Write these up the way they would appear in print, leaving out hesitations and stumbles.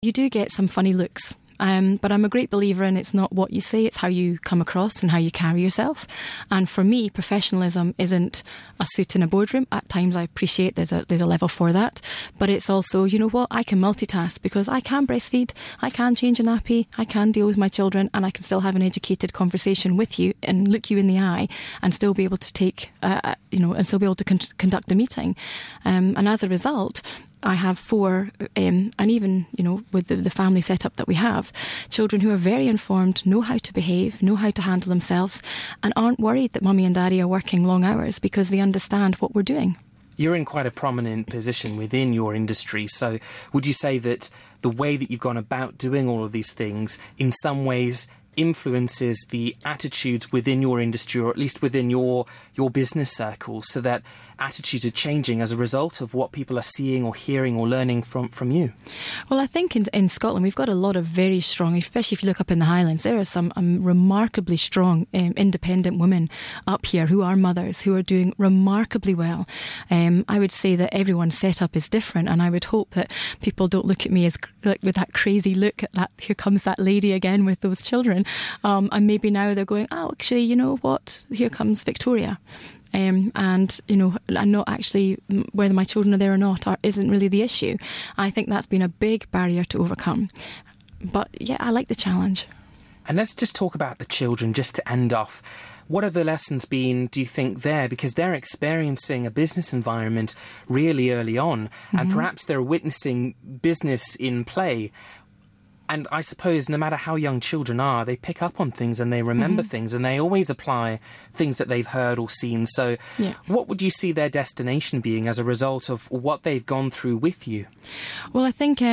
You do get some funny looks. But I'm a great believer in it's not what you say, it's how you come across and how you carry yourself. And for me, professionalism isn't a suit in a boardroom. At times I appreciate there's a level for that. But it's also, you know what, I can multitask because I can breastfeed, I can change a nappy, I can deal with my children, and I can still have an educated conversation with you and look you in the eye and still be able to take, and still be able to conduct the meeting. And as a result, I have 4, and even, with the family setup that we have, children who are very informed, know how to behave, know how to handle themselves, and aren't worried that mummy and daddy are working long hours because they understand what we're doing. You're in quite a prominent position within your industry, so would you say that the way that you've gone about doing all of these things in some ways influences the attitudes within your industry, or at least within your business circle, so that attitudes are changing as a result of what people are seeing or hearing or learning from you? Well, I think in Scotland we've got a lot of very strong, especially if you look up in the Highlands, there are some remarkably strong independent women up here who are mothers, who are doing remarkably well. I would say that everyone's setup is different, and I would hope that people don't look at me as with that crazy look at that, here comes that lady again with those children. And maybe now they're going, oh, actually, you know what, here comes Victoria. And not actually whether my children are there or not isn't really the issue. I think that's been a big barrier to overcome. But yeah, I like the challenge. And let's just talk about the children just to end off. What have the lessons been, do you think, there? Because they're experiencing a business environment really early on, and perhaps they're witnessing business in play. And I suppose no matter how young children are, they pick up on things and they remember things, and they always apply things that they've heard or seen. So what would you see their destination being as a result of what they've gone through with you? Well, I think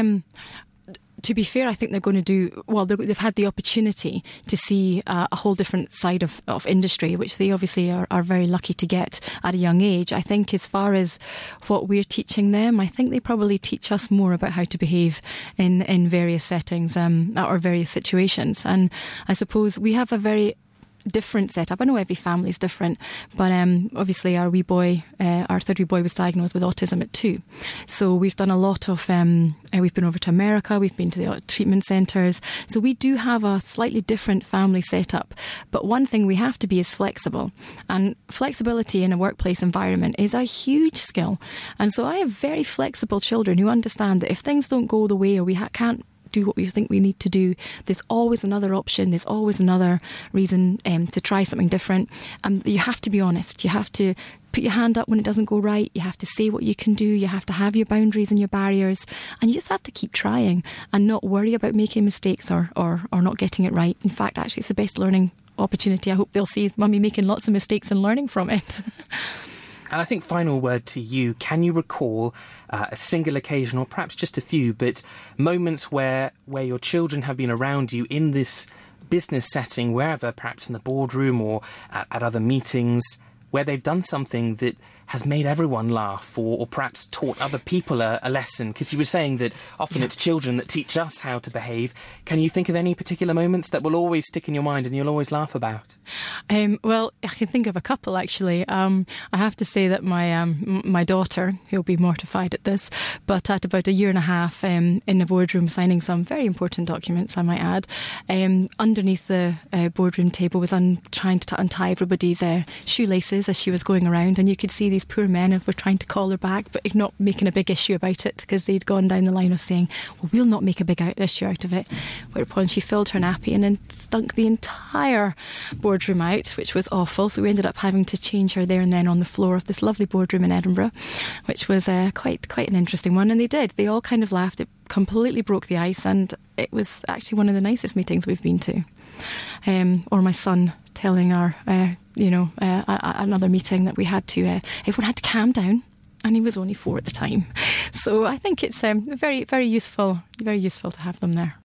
to be fair, I think they're going to do well. They've had the opportunity to see a whole different side of industry, which they obviously are very lucky to get at a young age. I think as far as what we're teaching them, I think they probably teach us more about how to behave in various settings or various situations. And I suppose we have a very different setup. I know every family is different, but obviously our wee boy, our third wee boy, was diagnosed with autism at 2. So we've done a lot of, we've been over to America, we've been to the treatment centres. So we do have a slightly different family setup. But one thing we have to be is flexible. And flexibility in a workplace environment is a huge skill. And so I have very flexible children who understand that if things don't go the way, or we can't do what we think we need to do, there's always another option, there's always another reason to try something different. You have to be honest, you have to put your hand up when it doesn't go right, you have to say what you can do, you have to have your boundaries and your barriers, and you just have to keep trying and not worry about making mistakes or not getting it right. In fact, actually it's the best learning opportunity. I hope they'll see mummy making lots of mistakes and learning from it. And I think final word to you, can you recall a single occasion, or perhaps just a few, but moments where your children have been around you in this business setting, wherever, perhaps in the boardroom or at other meetings, where they've done something that has made everyone laugh, or perhaps taught other people a lesson? Because you were saying that often it's children that teach us how to behave. Can you think of any particular moments that will always stick in your mind and you'll always laugh about? Well, I can think of a couple, actually. I have to say that my daughter, who'll be mortified at this, but at about 1.5 years in the boardroom signing some very important documents, I might add, underneath the boardroom table was trying to untie everybody's shoelaces as she was going around, and you could see these poor men were trying to call her back, but not making a big issue about it, because they'd gone down the line of saying, well, we'll not make a big issue out of it. Whereupon she filled her nappy and then stunk the entire boardroom out, which was awful. So we ended up having to change her there and then on the floor of this lovely boardroom in Edinburgh, which was quite an interesting one. And they all kind of laughed. It completely broke the ice, and it was actually one of the nicest meetings we've been to. Or my son telling our another meeting that we had to everyone had to calm down, and he was only 4 at the time. So I think it's very, very useful to have them there.